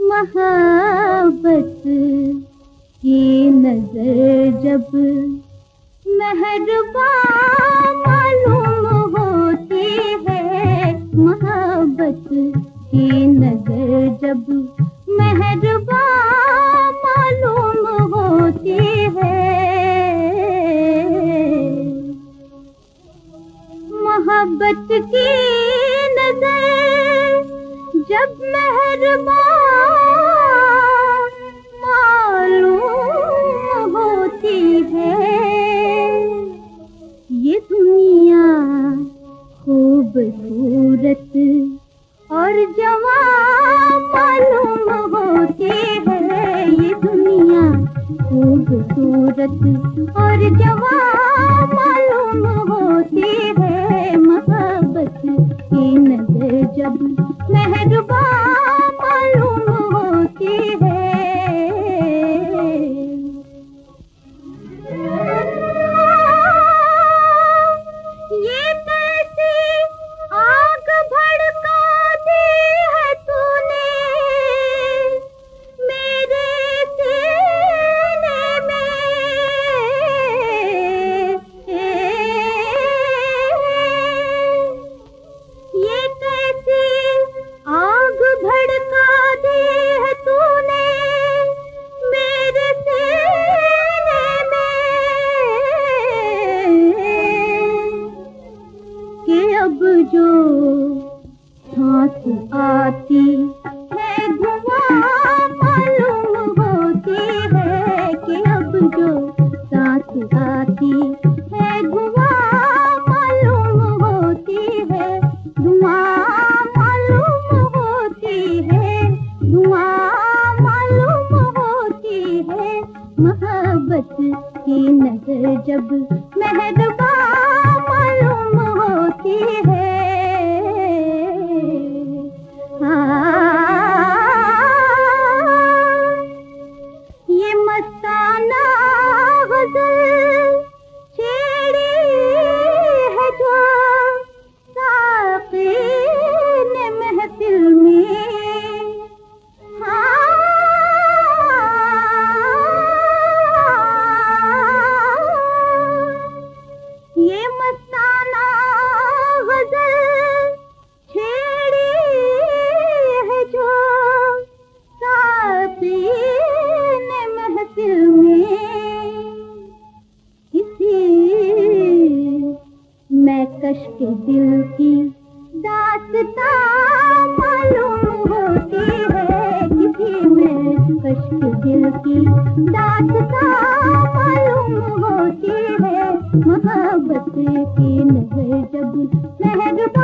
मोहब्बत की नजर जब मेहरबान मालूम होती है, मोहब्बत की नजर जब मेहरबान मालूम होती है। मोहब्बत की नजर जब मेहरबान मालूम होती है, ये दुनिया खूबसूरत और जवां मालूम होती है, ये दुनिया खूबसूरत और जवां मालूम होती है। मोहब्बत की नजर जब मेहरबान मालूम होती है। ये कैसी आग भड़का दी है तूने मेरे सीने में, ये कैसी आग भड़का दी है तूने मेरे सीने में, कि अब जो सांस आती है धुआं मालूम होती है, कि अब जो सांस आती है धुआं मालूम होती है, धुआं मालूम होती है, धुआं मालूम होती है। मोहब्बत की नजर जब मेहरबान मालूम होती है। ये मस्ताना गज़ल छेड़ी है जो साक़ी ने महफिल में, ये मस्ताना गज़ल छेड़ी है जो साक़ी ने महफिल में, किसी महकश के दिल की दास्तां मालूम होती है, किसी महकश के दिल की दास्तां मालूम होती है। मोहब्बत की नजर जब मेहरबान